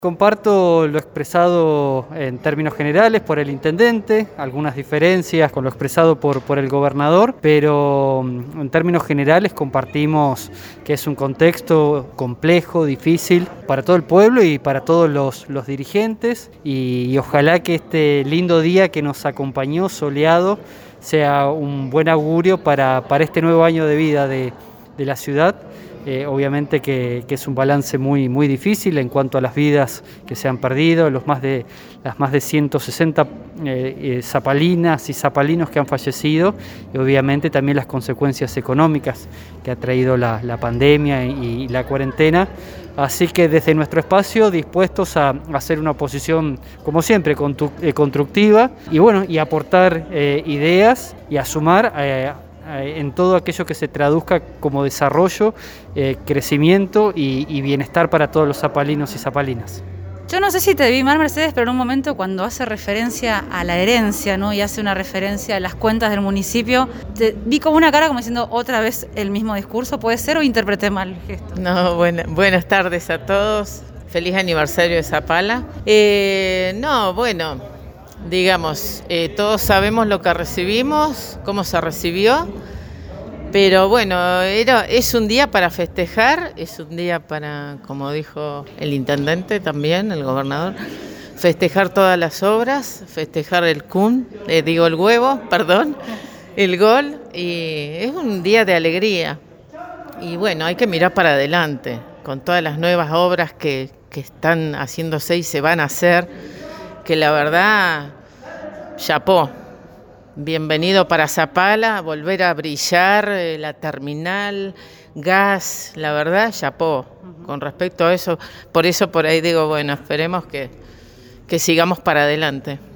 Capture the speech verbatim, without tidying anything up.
Comparto lo expresado en términos generales por el intendente, algunas diferencias con lo expresado por, por el gobernador, pero en términos generales compartimos que es un contexto complejo, difícil para todo el pueblo y para todos los, los dirigentes y, y ojalá que este lindo día que nos acompañó, soleado, sea un buen augurio para, para este nuevo año de vida de, de la ciudad. Eh, obviamente que, que es un balance muy, muy difícil en cuanto a las vidas que se han perdido, los más de, las más de ciento sesenta eh, eh, zapalinas y zapalinos que han fallecido y obviamente también las consecuencias económicas que ha traído la, la pandemia y, y la cuarentena. Así que desde nuestro espacio dispuestos a, a hacer una oposición, como siempre, constructiva y bueno, y aportar eh, ideas y a sumar eh, en todo aquello que se traduzca como desarrollo, eh, crecimiento y, y bienestar para todos los zapalinos y zapalinas. Yo no sé si te vi mal, Mercedes, pero en un momento cuando hace referencia a la herencia, ¿no? Y hace una referencia a las cuentas del municipio, te vi como una cara como diciendo otra vez el mismo discurso, ¿puede ser o interpreté mal el gesto? No, buena, buenas tardes a todos, feliz aniversario de Zapala. Eh, no, bueno... Digamos, eh, todos sabemos lo que recibimos, cómo se recibió, pero bueno, era, es un día para festejar, es un día para, como dijo el intendente también, el gobernador, festejar todas las obras, festejar el cum, eh, digo el huevo, perdón, el gol, y es un día de alegría. Y bueno, hay que mirar para adelante, con todas las nuevas obras que, que están haciéndose y se van a hacer, que la verdad, chapó, bienvenido para Zapala, volver a brillar, eh, la terminal, gas, la verdad, chapó, uh-huh. Con respecto a eso, por eso por ahí digo, bueno, esperemos que, que sigamos para adelante.